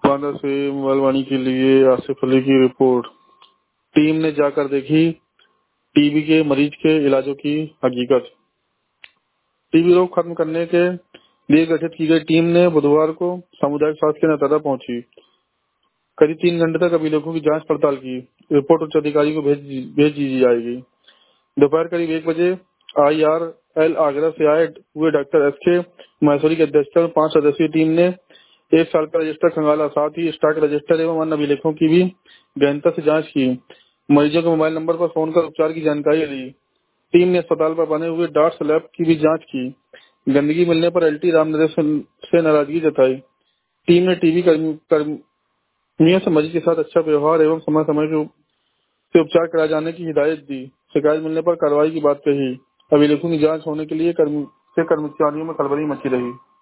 बांदा से मोबाइल के लिए आसिफ अली की रिपोर्ट। टीम ने जाकर देखी टीबी के मरीज के इलाजों की हकीकत। टीबी रोग खत्म करने के लिए गठित की गई टीम ने बुधवार को सामुदायिक स्वास्थ्य केंद्र नतादा पहुंची। करीब 3 घंटे तक अभिलेखों की जांच पड़ताल की। रिपोर्ट उच्च अधिकारी को भेज दी जाएगी। दोपहर करीब 1 बजे IRL आगरा से आए हुए डॉक्टर SK महेश्वरी की अध्यक्षता में 5 सदस्यीय टीम ने 1 साल का रजिस्टर खंगाला। साथ ही स्टॉक रजिस्टर एवं अन्य अभिलेखों की भी गहनता से जांच की। मरीजों के मोबाइल नंबर पर फोन कर उपचार की जानकारी ली। टीम ने अस्पताल पर बने हुए डॉट्स लैब की भी जांच की। गंदगी मिलने पर LT रामनरेश से नाराजगी जताई। टीम ने टीबी कर्मियों से मरीज के साथ अच्छा व्यवहार एवं समय समय से उपचार कराए जाने की हिदायत दी। शिकायत मिलने पर कार्रवाई की बात कही। अभिलेखों की जांच होने के लिए कर्मचारियों में खलबली मची रही।